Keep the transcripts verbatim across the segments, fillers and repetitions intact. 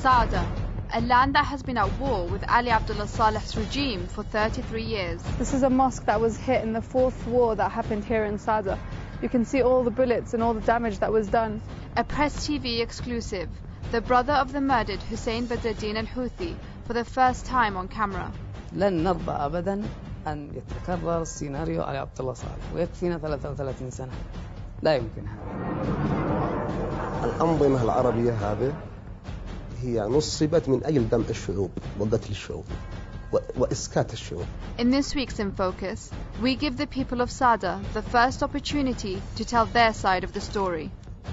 Saada, a land that has been at war with Ali Abdullah Saleh's regime for thirty-three years. This is a mosque that was hit in the fourth war that happened here in Saada. You can see all the bullets and all the damage that was done. A Press T V exclusive, the brother of the murdered Hussein Badruddin al-Houthi for the first time on camera. لن نرضى أبدا أن يتكرر سيناريو علي عبد الله صالح ويكفينا ثلاثة وثلاثين سنة لا يمكن هذا. الأنظمة العربية هذه هي نصبت من أجل دمع الشعوب وقتل الشعوب وإسكات الشعوب. In this week's In Focus, we give the people of Saada the first opportunity to tell their side of the story.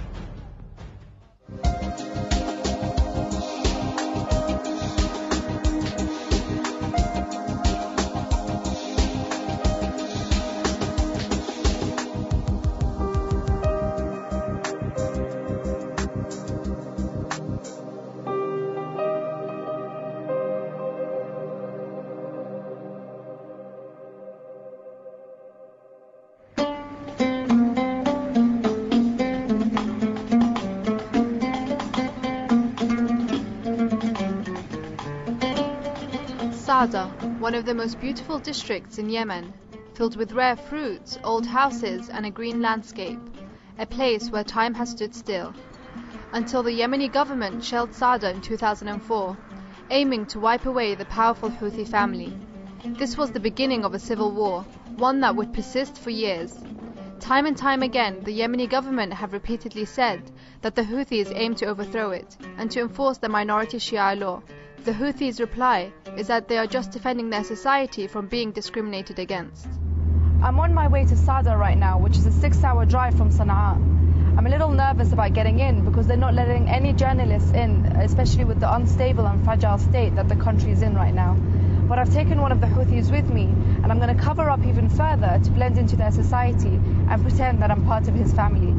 Saada, one of the most beautiful districts in Yemen, filled with rare fruits, old houses and a green landscape, a place where time has stood still, until the Yemeni government shelled Saada in two thousand four, aiming to wipe away the powerful Houthi family. This was the beginning of a civil war, one that would persist for years. Time and time again, the Yemeni government have repeatedly said that the Houthis aim to overthrow it and to enforce the minority Shia law. The Houthis' reply is that they are just defending their society from being discriminated against. I'm on my way to Saada right now, which is a six-hour drive from Sana'a. I'm a little nervous about getting in because they're not letting any journalists in, especially with the unstable and fragile state that the country is in right now. But I've taken one of the Houthis with me, and I'm going to cover up even further to blend into their society and pretend that I'm part of his family.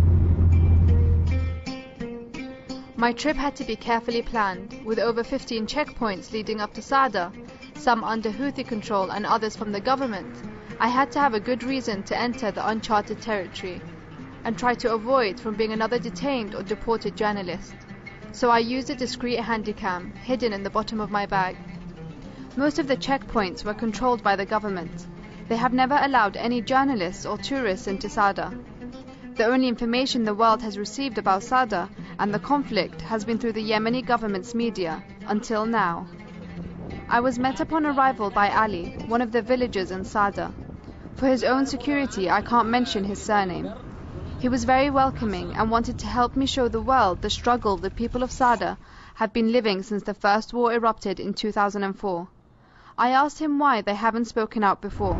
My trip had to be carefully planned, with over fifteen checkpoints leading up to Saada, some under Houthi control and others from the government. I had to have a good reason to enter the uncharted territory, and try to avoid from being another detained or deported journalist. So I used a discreet handycam, hidden in the bottom of my bag. Most of the checkpoints were controlled by the government. They have never allowed any journalists or tourists into Saada. The only information the world has received about Saada and the conflict has been through the Yemeni government's media, until now. I was met upon arrival by Ali, one of the villagers in Saada. For his own security, I can't mention his surname. He was very welcoming and wanted to help me show the world the struggle the people of Saada have been living since the first war erupted in two thousand four. I asked him why they haven't spoken out before.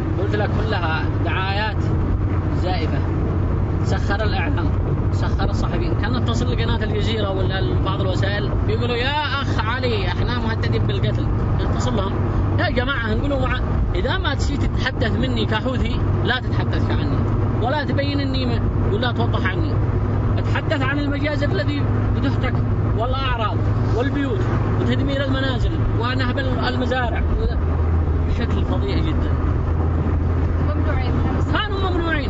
سخر الإعلام سخر الصحفيين كان نتصل لقناة الجزيرة ولا بعض الوسائل بيقولوا يا أخ علي إحنا مهددين بالقتل نتصل لهم يا جماعة نقولوا مع إذا ما تسي تتحدث مني كحوثي لا تتحدث عني ولا تبين إني ولا توضح عني اتحدث عن المجازر الذي بتهتك والأعراض والبيوت وتدمير المنازل ونهب المزارع بشكل فظيع جدا. ممنوعين كانوا ممنوعين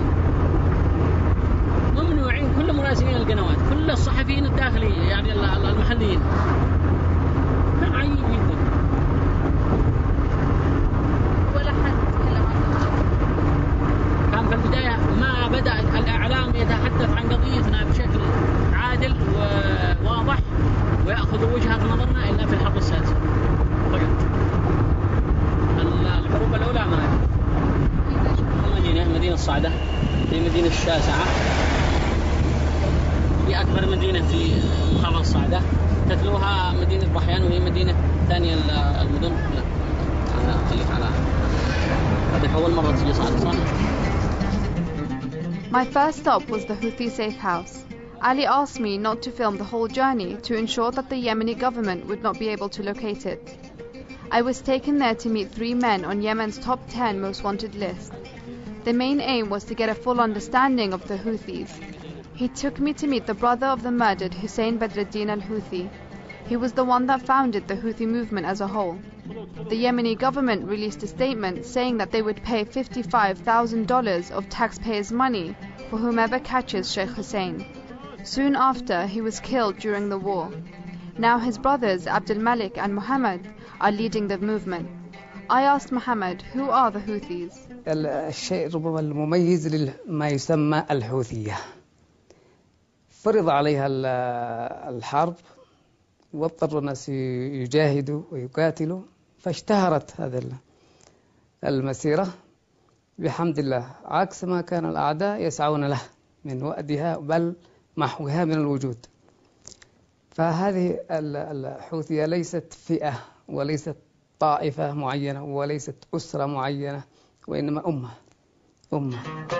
ممنوعين كل مراسلين القنوات كل الصحفيين الداخليين يعني المحليين كان عيب جدا ولا حد تكلم عنه. كان في البداية ما بدأ الإعلام يتحدث عن قضيتنا بشكل عادل وواضح ويأخذ وجهة نظرنا إلا في الحرب السادسة فقط. الحروب الأولى ما المدينة مدينة الصعدة هي مدينة الشاسعة هي أكبر مدينة في محافظة الصعدة تتلوها مدينة بحيان وهي مدينة ثانية المدن. لا أنا أخليك على هذه أول مرة تجي صعدة صح؟ My first stop was the Houthi safe house. Ali asked me not to film the whole journey to ensure that the Yemeni government would not be able to locate it. I was taken there to meet three men on Yemen's top ten most wanted list. The main aim was to get a full understanding of the Houthis. He took me to meet the brother of the murdered Hussein Badruddin al-Houthi. He was the one that founded the Houthi movement as a whole. The Yemeni government released a statement saying that they would pay fifty-five thousand dollars of taxpayers' money for whomever catches Sheikh Hussein. Soon after, he was killed during the war. Now his brothers Abdul Malik and Muhammad are leading the movement. I asked Muhammad, who are the Houthis? الشيء ربما المميز لما يسمى الحوثية، فرض عليها الحرب واضطر الناس يجاهدوا ويقاتلوا، فاشتهرت هذه المسيرة بحمد الله، عكس ما كان الأعداء يسعون له من وأدها بل محوها من الوجود. فهذه الحوثية ليست فئة وليست طائفة معينة وليست أسرة معينة، وإنما أمة أمة.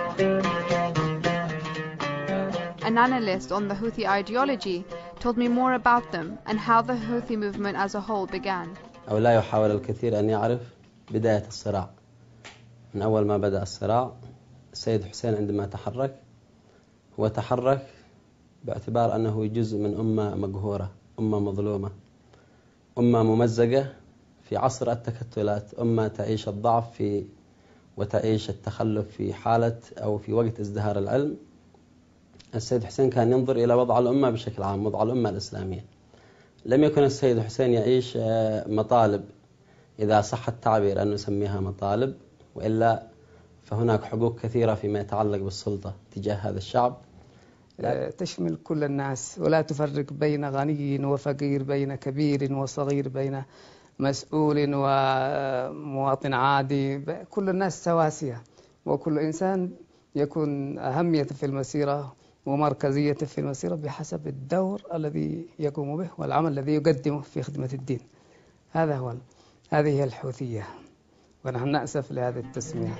An analyst on the Houthi ideology told me more about them and how the Houthi movement as a whole began. أو لا يحاول الكثير أن يعرف بداية الصراع. من أول ما بدأ الصراع السيد حسين عندما تحرك هو تحرك باعتبار أنه جزء من أمة مقهورة، أمة مظلومة، أمة ممزقة في عصر التكتلات، أمة تعيش الضعف في وتعيش التخلف في حالة أو في وقت ازدهار العلم. السيد حسين كان ينظر إلى وضع الأمة بشكل عام، وضع الأمة الإسلامية. لم يكن السيد حسين يعيش مطالب، إذا صح التعبير أن نسميها مطالب، وإلا فهناك حقوق كثيرة فيما يتعلق بالسلطة تجاه هذا الشعب تشمل كل الناس، ولا تفرق بين غني وفقير، بين كبير وصغير، بين مسؤول ومواطن عادي، كل الناس سواسية، وكل إنسان يكون أهمية في المسيرة ومركزية في المسيرة بحسب الدور الذي يقوم به والعمل الذي يقدمه في خدمة الدين. هذا هو هذه هي الحوثية، ونحن نأسف لهذه التسمية.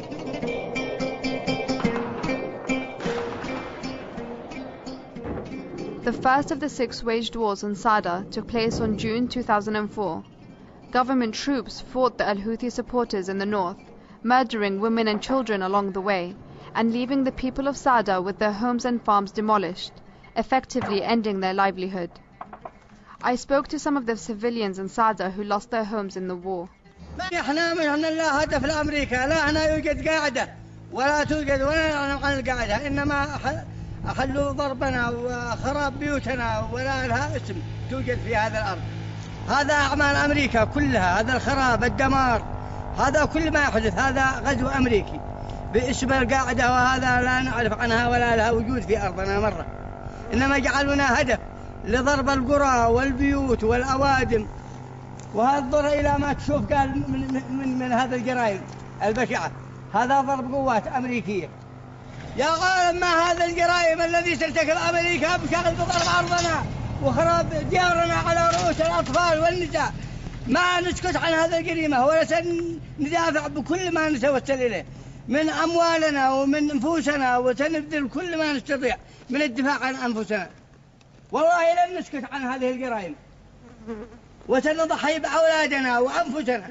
The first of the six waged wars on Sada took place on June two thousand four. Government troops fought the Al-Houthi supporters in the north, murdering women and children along the way, and leaving the people of Sada with their homes and farms demolished, effectively ending their livelihood. I spoke to some of the civilians in Sada who lost their homes in the war. احنا من لا هدف لأمريكا، لا هنا يوجد قاعدة ولا توجد ولا نعلم عن القاعدة، إنما أحلوا ضربنا وخراب بيوتنا ولا لها اسم توجد في هذا الأرض. هذا أعمال أمريكا كلها، هذا الخراب الدمار، هذا كل ما يحدث هذا غزو أمريكي باسم القاعدة، وهذا لا نعرف عنها ولا لها وجود في أرضنا مرة، إنما جعلونا هدف لضرب القرى والبيوت والأوادم. وهذا الضر إلى ما تشوف قال من, من, من هذا الجرائم البشعة، هذا ضرب قوات أمريكية. يا غالب ما هذا الجرائم الذي ترتكب أمريكا بشغل بضرب أرضنا وخراب ديارنا على رؤوس الأطفال والنساء. ما نسكت عن هذا الجريمة ولا سندافع بكل ما نتوسل إليه من أموالنا ومن أنفسنا، وسنبذل كل ما نستطيع من الدفاع عن أنفسنا. والله لن نسكت عن هذه الجرائم، وسنضحي بأولادنا وأنفسنا.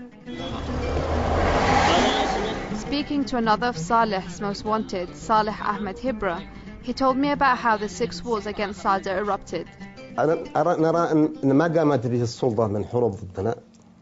Speaking to another of Saleh's most wanted, Saleh Ahmed Hibra, he told me about how the six wars against Sada erupted. أنا أرى نرى أن ما قامت به السلطة من حروب ضدنا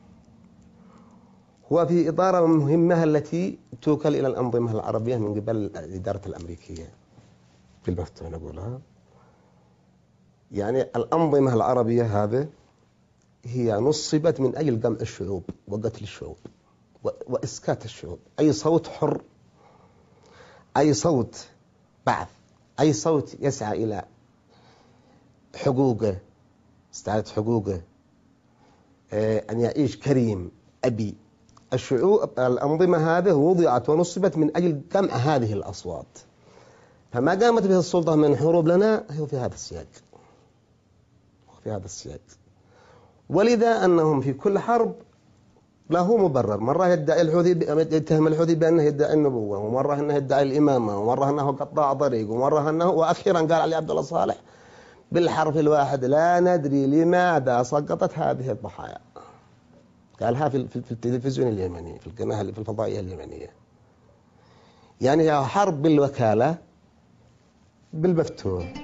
هو في إطار مهمة التي توكل إلى الأنظمة العربية من قبل الإدارة الأمريكية في المفتوح نقولها. يعني الأنظمة العربية هذه هي نصبت من أجل قمع الشعوب وقتل الشعوب وإسكات الشعوب. أي صوت حر، أي صوت بعث، أي صوت يسعى إلى حقوقه، استعادة حقوقه، أن يعيش كريم أبي. الشعوب الأنظمة هذه وضعت ونصبت من أجل قمع هذه الأصوات، فما قامت به السلطة من حروب لنا هو في هذا السياق، في هذا السياق. ولذا أنهم في كل حرب له مبرر، مرة يدعي الحوثي يتهم الحوثي بأنه يدعي النبوة، ومرة أنه يدعي الإمامة، ومرة أنه قطاع طريق، ومرة أنه، وأخيرا قال علي عبد الله صالح بالحرف الواحد: لا ندري لماذا سقطت هذه الضحايا. قالها في في التلفزيون اليمني، في القناة في الفضائية اليمنية. يعني هي حرب بالوكالة بالمفتوح.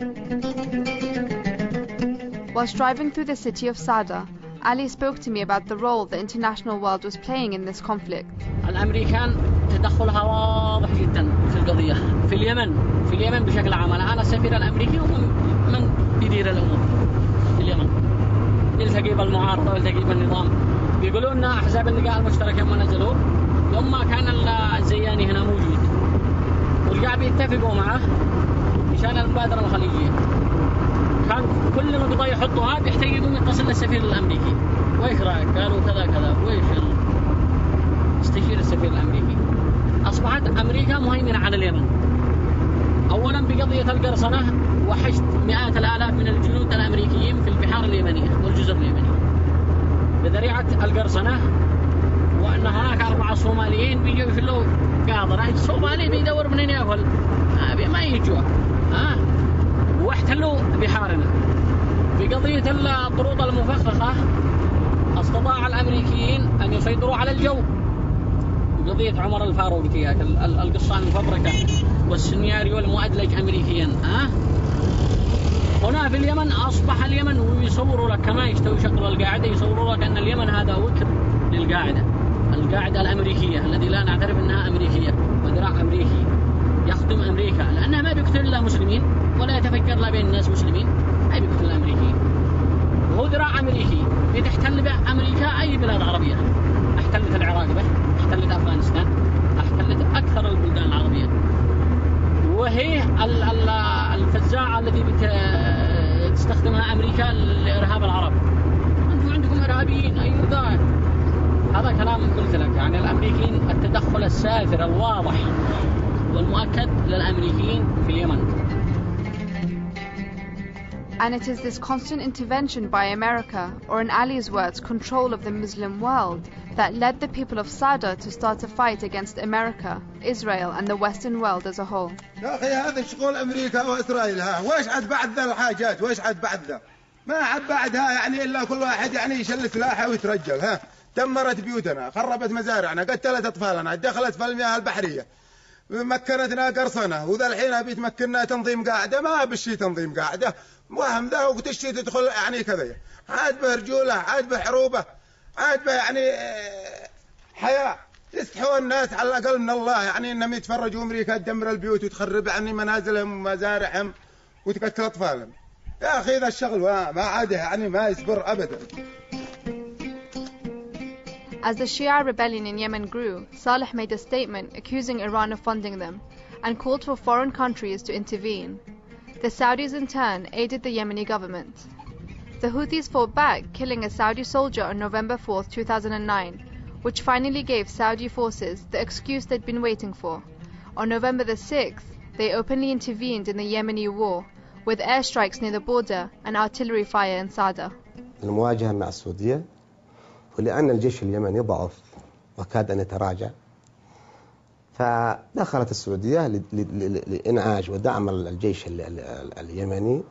Whilst driving through the city of Sada, Ali spoke to me about the role the international world was playing in this conflict. الأمريكان تدخلها واضح جدا في القضية في اليمن، في اليمن بشكل عام. الآن السفير الأمريكي هو من يدير الأمور في اليمن. المعارضة والتأكيد بالنظام. بيقولوا لنا أحزاب اللقاء المشترك يوم ما نزلوا يوم ما كان الزياني هنا موجود ورجع بيتفقوا معه مشان المبادرة الخليجية. كان كل نقطة يحطوها بيحتاج يقوم يتصل للسفير الأمريكي، وإيش رأيك؟ قالوا كذا كذا، وإيش استشير السفير الأمريكي. أصبحت أمريكا مهيمنة على اليمن، أولا بقضية القرصنة، وحشت مئات الآلاف من الجنود الأمريكيين في البحار اليمنية والجزر اليمنية بذريعة القرصنة، وأن هناك أربعة صوماليين بيجوا يفلوا قاضرة. الصومالي بيدور منين يأكل؟ ما يجوا ها، واحتلوا بحارنا. بقضية الطرود المفخخة استطاع الأمريكيين أن يسيطروا على الجو. قضية عمر الفاروق تياك القصة المفبركة والسيناريو المؤدلج أمريكيا. ها هنا في اليمن أصبح اليمن، ويصوروا لك كما يشتوي شكل القاعدة، يصوروا لك أن اليمن هذا وكر للقاعدة، القاعدة الأمريكية الذي لا نعترف أنها أمريكية وذراع أمريكي يخدم أمريكا، لأنها ما بيقتل إلا مسلمين ولا يتفكر لا بين الناس مسلمين، أي بيقتل الأمريكيين. وهو ذراع أمريكي بتحتل به أمريكا أي بلاد عربية. احتلت العراق به، احتلت أفغانستان، احتلت أكثر البلدان العربية، وهي الفزاعة التي تستخدمها أمريكا لإرهاب العرب. أنتم عندكم إرهابيين أيضا. هذا كلام قلت لك، يعني الأمريكيين التدخل السافر الواضح والمؤكد للأمريكيين في اليمن. And it is this constant intervention by America, or in Ali's words, control of the Muslim world, that led the people of Sada to start a fight against America, Israel and the Western world as a whole. يا أخي هذا شغل أمريكا وإسرائيل، ها وإيش عاد بعد ذا الحاجات، وإيش عاد بعد ذا؟ ما عاد بعدها يعني إلا كل واحد يعني يشل سلاحه ويترجل. ها دمرت بيوتنا، خربت مزارعنا، قتلت أطفالنا، دخلت في المياه البحرية، مكنتنا قرصنة، وذا الحين بيتمكننا تنظيم قاعدة. ما بشي تنظيم قاعدة، وهم ذا وتشي تدخل يعني كذا، عاد به رجولة، عاد به حروبة، عاد به يعني حياة. يستحوا الناس على الأقل من الله، يعني إنهم يتفرجوا أمريكا تدمر البيوت وتخرب يعني منازلهم ومزارعهم وتقتل أطفالهم. يا أخي ذا الشغل ما عاده يعني ما يصبر أبدا. As the Shia rebellion in Yemen grew, Saleh made a statement accusing Iran of funding them and called for foreign countries to intervene. The Saudis in turn aided the Yemeni government. The Houthis fought back, killing a Saudi soldier on November fourth, two thousand nine, which finally gave Saudi forces the excuse they'd been waiting for. On November the sixth, they openly intervened in the Yemeni war, with airstrikes near the border and artillery fire in Sada. المواجهة مع السعودية، ولأن الجيش اليمني ضعف وكاد أن يتراجع، فدخلت السعودية لإنعاش ودعم الجيش اليمني،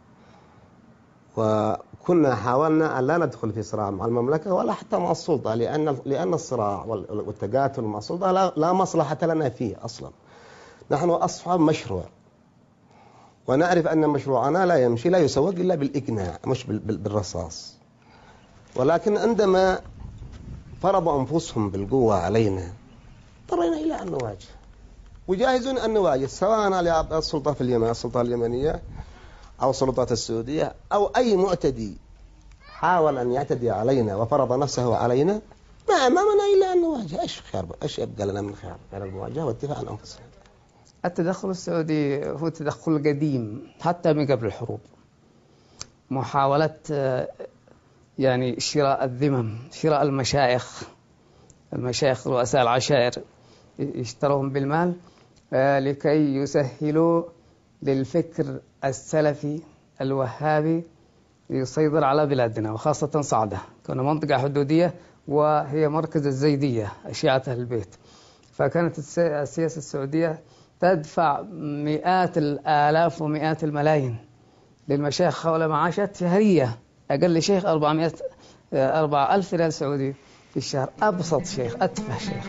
وكنا حاولنا أن لا ندخل في صراع مع المملكة ولا حتى مع السلطة، لأن لأن الصراع والتقاتل مع السلطة لا, لا مصلحة لنا فيه أصلا. نحن أصحاب مشروع، ونعرف أن مشروعنا لا يمشي لا يسوق إلا بالإقناع مش بالرصاص. ولكن عندما فرضوا أنفسهم بالقوة علينا اضطرينا إلى أن نواجه، وجاهزون أن نواجه، سواء على السلطة في اليمن، السلطة اليمنية أو السلطات السعودية أو أي معتدي حاول أن يعتدي علينا وفرض نفسه علينا. ما أمامنا إلا أن نواجه. إيش خير، إيش يبقى لنا من خير غير المواجهة والدفاع عن أنفسنا. التدخل السعودي هو تدخل قديم حتى من قبل الحروب، محاولة يعني شراء الذمم، شراء المشايخ، المشايخ رؤساء العشائر يشتروهم بالمال لكي يسهلوا للفكر السلفي الوهابي يسيطر على بلادنا وخاصة صعدة، كنا منطقة حدودية وهي مركز الزيدية شيعة أهل البيت. فكانت السياسة السعودية تدفع مئات الآلاف ومئات الملايين للمشايخ حول معاشات شهرية، أقل شيخ أربعمائة أربعة ألف ريال سعودي في الشهر، أبسط شيخ، أتفه شيخ.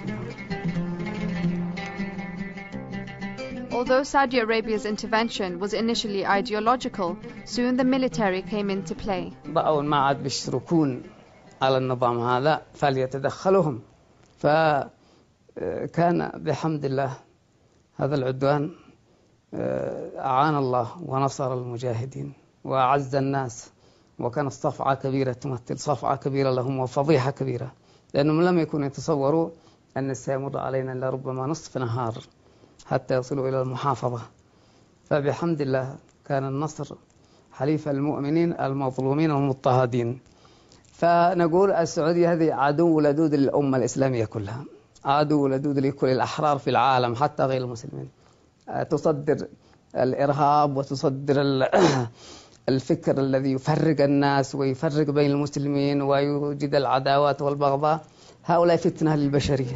Although Saudi Arabia's intervention was initially ideological, soon the military came into play. بقوا ما عاد بيشتركون على النظام هذا فليتدخلهم، فكان بحمد الله هذا العدوان أعان الله ونصر المجاهدين وأعز الناس وكانت صفعة كبيرة تمثل صفعة كبيرة لهم وفضيحة كبيرة، لأنهم لم يكونوا يتصوروا أن سيمر علينا إلا ربما نصف نهار حتى يصلوا إلى المحافظة. فبحمد الله كان النصر حليف المؤمنين المظلومين والمضطهدين. فنقول السعودية هذه عدو لدود للأمة الإسلامية كلها، عدو لدود لكل الأحرار في العالم حتى غير المسلمين. تصدر الإرهاب وتصدر الفكر الذي يفرق الناس ويفرق بين المسلمين ويوجد العداوات والبغضاء. هؤلاء فتنة للبشرية.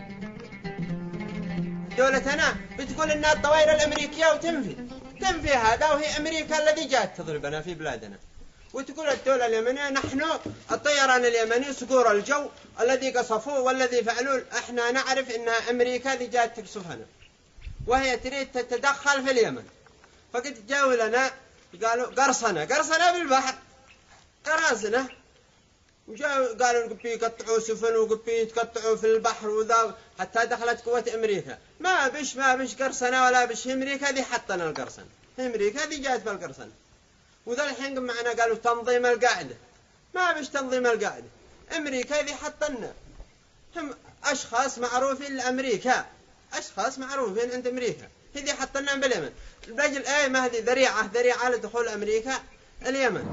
دولتنا بتقول إن الطوائر الأمريكية وتنفي تنفي هذا، وهي أمريكا الذي جاءت تضربنا في بلادنا. وتقول الدولة اليمنية نحن الطيران اليمني صقور الجو الذي قصفوه والذي فعلوه احنا نعرف إنها أمريكا التي جاءت تقصفنا، وهي تريد تتدخل في اليمن. فقد جاءوا لنا قالوا قرصنا قرصنا بالبحر قراصنة، وجاءوا قالوا نقبي يقطعوا سفن وقبي يتقطعوا في البحر وذا، حتى دخلت قوة أمريكا. ما بش ما بش قرصنا ولا بش، أمريكا ذي حطنا القرصن، أمريكا ذي جاءت بالقرصن. وذا الحين معنا قالوا تنظيم القاعدة، ما بش تنظيم القاعدة، أمريكا ذي حطنا. هم أشخاص معروفين لأمريكا، أشخاص معروفين عند أمريكا، هذي حطنا باليمن. الرجل أي ما هذه ذريعة ذريعة لدخول أمريكا اليمن.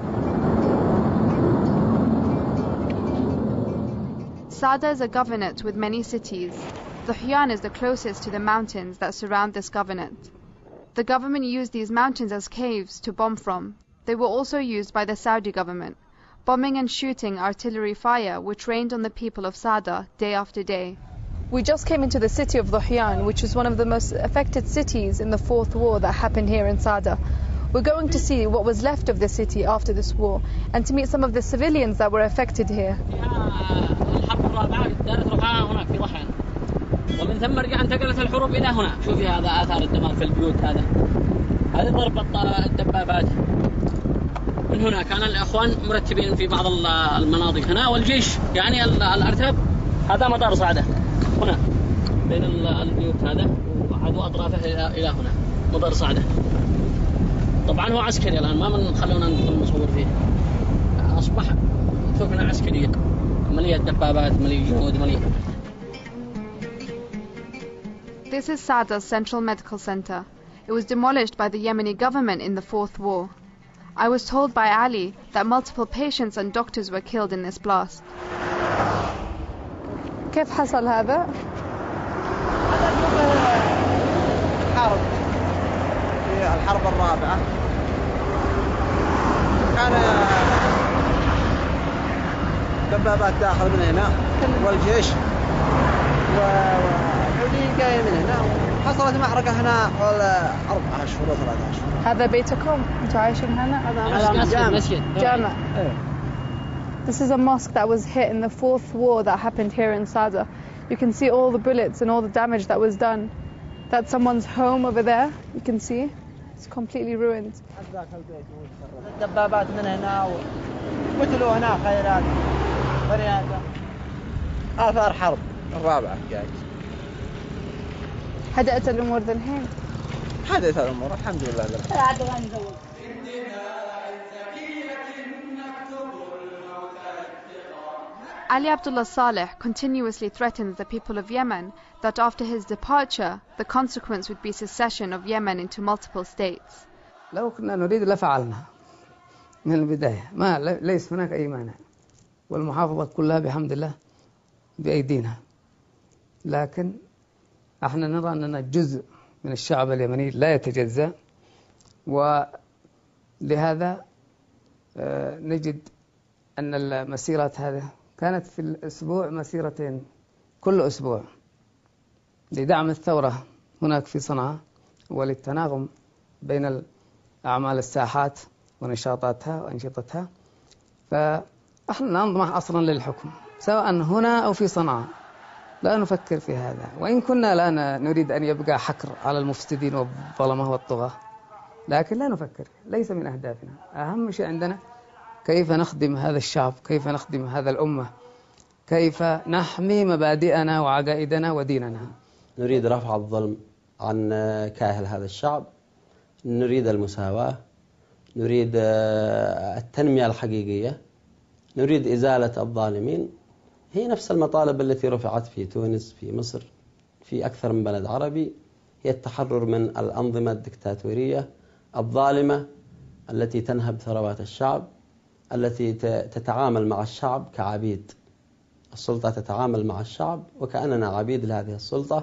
Sada is a governorate with many cities. Dhuhyan is the closest to the mountains that surround this governorate. The government used these mountains as caves to bomb from. They were also used by the Saudi government, bombing and shooting artillery fire which rained on the people of Sada day after day. We just came into the city of Dhuhyan, which is one of the most affected cities in the fourth war that happened here in Sada. We're going to see what was left of the city after this war and to meet some of the civilians that were affected here. الحرب الرابعة دارت رفعها هناك في ضحيان، ومن ثم رجع انتقلت الحروب إلى هنا. شوفي هذا آثار الدمار في البيوت، هذا هذه ضرب الدبابات. من هنا كان الإخوان مرتبين في بعض المناطق هنا، والجيش يعني الأرتاب. هذا مطار صعدة هنا بين البيوت، هذا وعدوا أطرافه إلى هنا مطار صعدة. طبعا هو عسكري الآن، ما من خلونا ندخل نصور فيه، أصبح سفن عسكرية مليئة دبابات مليئة جنود مليئة. This is Sada's central medical center. It was demolished by the Yemeni government in the fourth war. I was told by Ali that multiple patients and doctors were killed in this blast. كيف حصل هذا؟ حرب في الحرب الرابعة، كان دبابات داخل من هنا والجيش والحدود جاية من هنا، حصلت محرقة هنا حول أربعة أشهر وثلاثة أشهر. هذا بيتكم؟ أنتوا عايشين هنا؟ هذا مسجد جامع. This is a mosque that was hit in the fourth war that happened here in Sada. You can see all the bullets and all the damage that was done. That's someone's home over there. You can see it's completely ruined. الدبابات من هنا وقتلوا هنا خيرات فريادة. آثار حرب الرابعة جاي. هدأت الأمور ذا الحين؟ هدأت الأمور الحمد لله. Ali Abdullah Saleh continuously threatens the people of Yemen that after his departure, the consequence would be secession of Yemen into multiple states. لو كنا نريد لفعلنا من البداية، ما ليس هناك أي مانع، والمحافظة كلها بحمد الله بأيدينا، لكن احنا نرى أننا جزء من الشعب اليمني لا يتجزأ، ولهذا نجد أن المسيرات هذه كانت في الأسبوع مسيرتين كل أسبوع لدعم الثورة هناك في صنعاء وللتناغم بين أعمال الساحات ونشاطاتها وأنشطتها. فإحنا نطمح أصلا للحكم سواء هنا أو في صنعاء، لا نفكر في هذا، وإن كنا لا نريد أن يبقى حكر على المفسدين والظلمة والطغاة، لكن لا نفكر، ليس من أهدافنا. أهم شيء عندنا كيف نخدم هذا الشعب، كيف نخدم هذا الأمة، كيف نحمي مبادئنا وعقائدنا وديننا. نريد رفع الظلم عن كاهل هذا الشعب، نريد المساواة، نريد التنمية الحقيقية، نريد إزالة الظالمين. هي نفس المطالب التي رفعت في تونس، في مصر، في أكثر من بلد عربي، هي التحرر من الأنظمة الدكتاتورية الظالمة التي تنهب ثروات الشعب، التي تتعامل مع الشعب كعبيد. السلطة تتعامل مع الشعب وكأننا عبيد لهذه السلطة.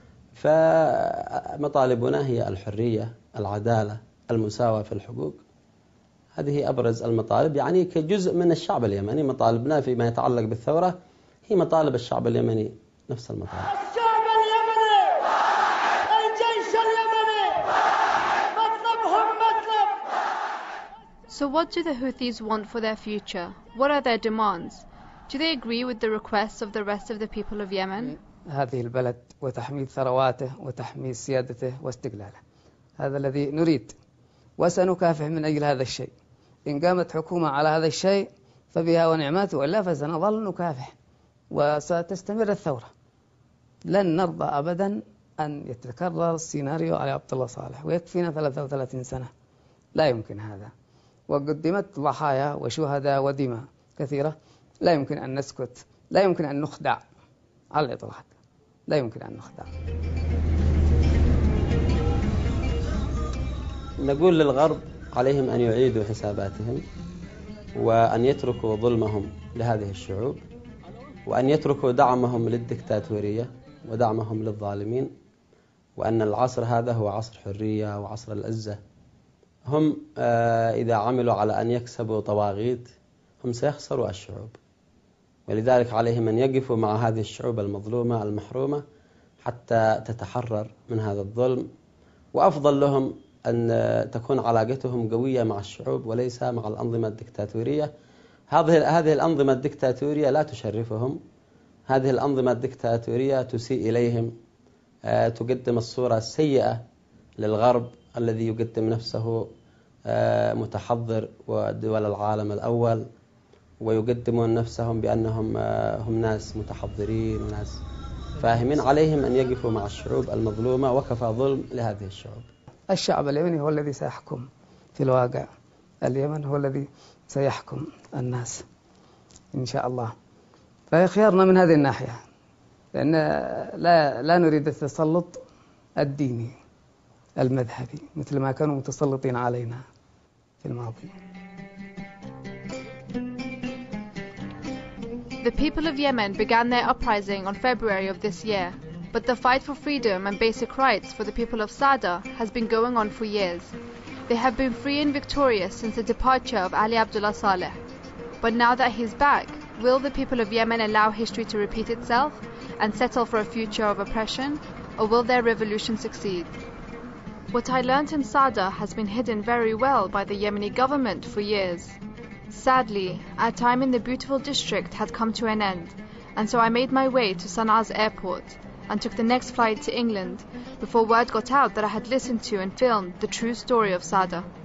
فمطالبنا هي الحرية، العدالة، المساواة في الحقوق. هذه أبرز المطالب، يعني كجزء من الشعب اليمني. مطالبنا فيما يتعلق بالثورة هي مطالب الشعب اليمني، نفس المطالب. الشعب اليمني، الجيش اليمني، مطلبهم مطلب. So what do the Houthis want for their future? What are their demands? Do they agree with the requests of the rest of the people of Yemen? هذه البلد وتحميد ثرواته وتحميد سيادته واستقلاله، هذا الذي نريد، وسنكافح من أجل هذا الشيء. إن قامت حكومة على هذا الشيء فبها ونعمته، وإلا فسنظل نكافح وستستمر الثورة. لن نرضى أبدا أن يتكرر السيناريو على عبد الله صالح، ويكفينا ثلاثة وثلاثين سنة، لا يمكن هذا. وقدمت ضحايا وشهداء ودماء كثيرة، لا يمكن أن نسكت، لا يمكن أن نخدع على الإطلاق، لا يمكن أن نخدع. نقول للغرب عليهم أن يعيدوا حساباتهم، وأن يتركوا ظلمهم لهذه الشعوب، وأن يتركوا دعمهم للدكتاتورية ودعمهم للظالمين، وأن العصر هذا هو عصر حرية وعصر العزة. هم إذا عملوا على أن يكسبوا طواغيت هم سيخسروا الشعوب، ولذلك عليهم أن يقفوا مع هذه الشعوب المظلومة المحرومة حتى تتحرر من هذا الظلم. وأفضل لهم أن تكون علاقتهم قوية مع الشعوب وليس مع الأنظمة الدكتاتورية. هذه هذه الأنظمة الدكتاتورية لا تشرفهم، هذه الأنظمة الدكتاتورية تسيء إليهم، تقدم الصورة السيئة للغرب الذي يقدم نفسه متحضر ودول العالم الأول، ويقدمون نفسهم بأنهم هم ناس متحضرين وناس فاهمين. عليهم أن يقفوا مع الشعوب المظلومة، وكفى ظلم لهذه الشعوب. الشعب اليمني هو الذي سيحكم في الواقع، اليمن هو الذي سيحكم الناس إن شاء الله. فخيارنا من هذه الناحية، لأن لا, لا نريد التسلط الديني المذهبي مثل ما كانوا متسلطين علينا في الماضي. The people of Yemen began their uprising on February of this year, but the fight for freedom and basic rights for the people of Sada has been going on for years. They have been free and victorious since the departure of Ali Abdullah Saleh. But now that he's back, will the people of Yemen allow history to repeat itself and settle for a future of oppression, or will their revolution succeed? What I learnt in Sada has been hidden very well by the Yemeni government for years. Sadly, our time in the beautiful district had come to an end, and so I made my way to Sanaa's airport and took the next flight to England before word got out that I had listened to and filmed the true story of Sada.